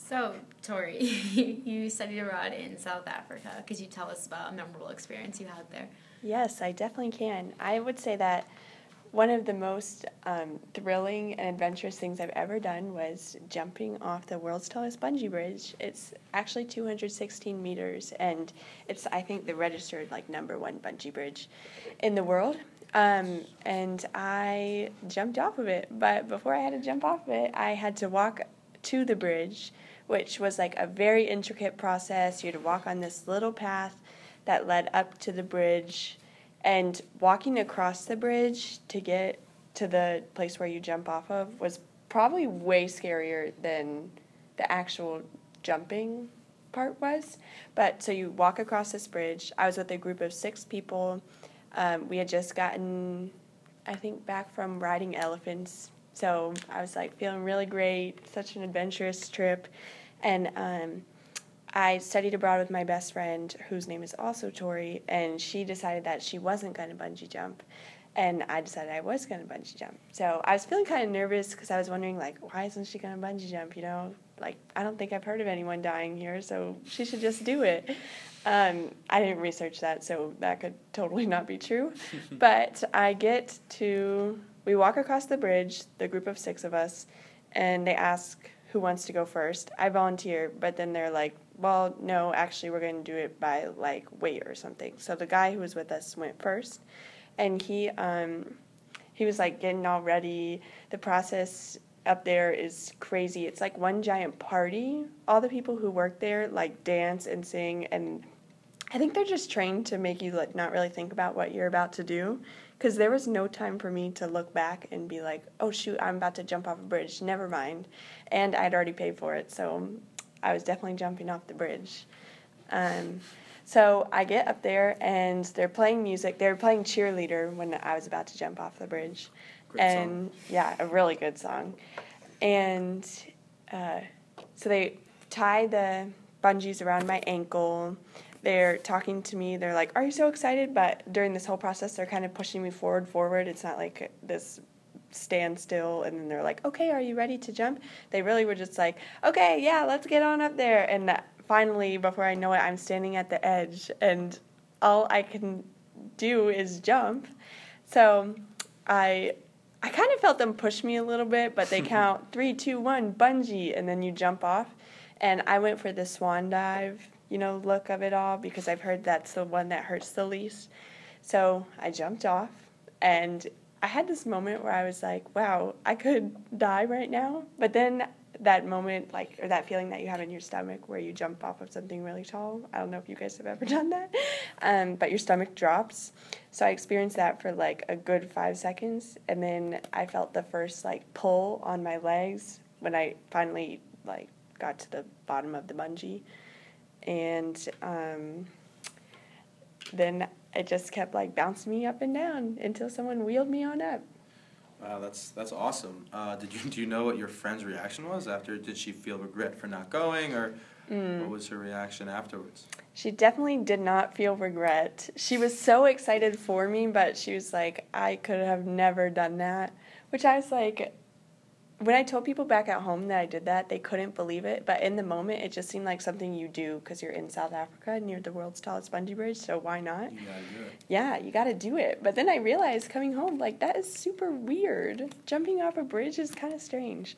So, Tori, you studied abroad in South Africa. Could you tell us about a memorable experience you had there? Yes, I definitely can. I would say that one of the most thrilling and adventurous things I've ever done was jumping off the world's tallest bungee bridge. It's actually 216 meters, and it's, I think, the registered like #1 bungee bridge in the world. And I jumped off of it, but before I had to jump off of it, I had to walk to the bridge, which was like a very intricate process. You had to walk on this little path that led up to the bridge, and walking across the bridge to get to the place where you jump off of was probably way scarier than the actual jumping part was. But so you walk across this bridge. I was with a group of 6 people. We had just gotten, I think, back from riding elephants. So I was like feeling really great, such an adventurous trip. And I studied abroad with my best friend, whose name is also Tori, and she decided that she wasn't going to bungee jump, and I decided I was going to bungee jump. So I was feeling kind of nervous because I was wondering, like, why isn't she going to bungee jump, you know? Like, I don't think I've heard of anyone dying here, so she should just do it. I didn't research that, so that could totally not be true. But we walk across the bridge, the group of 6 of us, and they ask who wants to go first. I volunteer, but then they're like, well, no, actually, we're going to do it by, like, weight or something. So the guy who was with us went first, and he was, like, getting all ready. The process up there is crazy. It's like one giant party. All the people who work there, like, dance and sing, and I think they're just trained to make you, like, not really think about what you're about to do, because there was no time for me to look back and be like, oh, shoot, I'm about to jump off a bridge. Never mind. And I'd already paid for it, so I was definitely jumping off the bridge. So I get up there, and they're playing music. They were playing Cheerleader when I was about to jump off the bridge. Great song. Yeah, a really good song. And so they tie the bungees around my ankle. They're talking to me. They're like, are you so excited? But during this whole process, they're kind of pushing me forward. It's not like this stand still, and then they're like, okay, are you ready to jump? They really were just like, okay, yeah, let's get on up there. And finally, before I know it, I'm standing at the edge, and all I can do is jump. So I kind of felt them push me a little bit, but they count 3, 2, 1, bungee, and then you jump off. And I went for the swan dive, look of it all, because I've heard that's the one that hurts the least. So I jumped off, and I had this moment where I was like, wow, I could die right now. But then that moment, or that feeling that you have in your stomach where you jump off of something really tall, I don't know if you guys have ever done that, but your stomach drops. So I experienced that for like a good 5 seconds, and then I felt the first pull on my legs when I finally got to the bottom of the bungee. And then it just kept bouncing me up and down until someone wheeled me on up. Wow, that's awesome. Do you know what your friend's reaction was after? Did she feel regret for not going, or what was her reaction afterwards? She definitely did not feel regret. She was so excited for me, but she was like, I could have never done that, which I was like, when I told people back at home that I did that, they couldn't believe it. But in the moment, it just seemed like something you do because you're in South Africa near the world's tallest bungee bridge, so why not? You gotta do it. Yeah, you gotta do it. But then I realized coming home, that is super weird. Jumping off a bridge is kind of strange.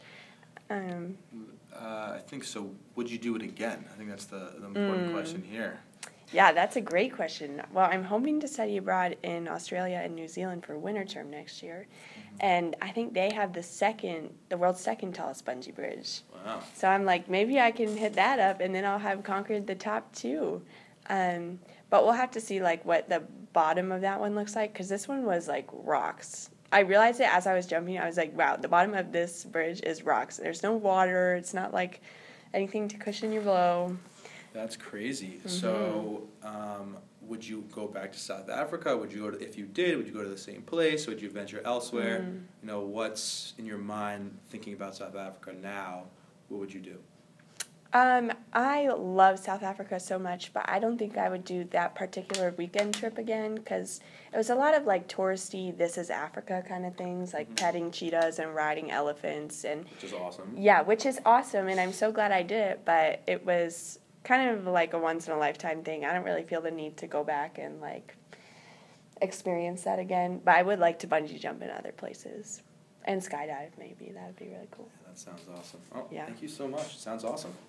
I think so. Would you do it again? I think that's the important question here. Yeah, that's a great question. Well, I'm hoping to study abroad in Australia and New Zealand for winter term next year. And I think they have the world's second tallest bungee bridge. Wow. So I'm like, maybe I can hit that up, and then I'll have conquered the top 2. But we'll have to see, what the bottom of that one looks like, because this one was, rocks. I realized it as I was jumping. I was like, wow, the bottom of this bridge is rocks. There's no water. It's not, anything to cushion your blow. That's crazy. Mm-hmm. So, would you go back to South Africa? Would you if you did, would you go to the same place? Would you venture elsewhere? What's in your mind thinking about South Africa now? What would you do? I love South Africa so much, but I don't think I would do that particular weekend trip again because it was a lot of like touristy, this is Africa kind of things, like petting cheetahs and riding elephants and Which is awesome. yeah, which is awesome, and I'm so glad I did it, but it was kind of like a once in a lifetime thing. I don't really feel the need to go back and like experience that again, but I would like to bungee jump in other places and skydive maybe. That would be really cool. Yeah, that sounds awesome. Oh, Yeah. thank you so much. Sounds awesome.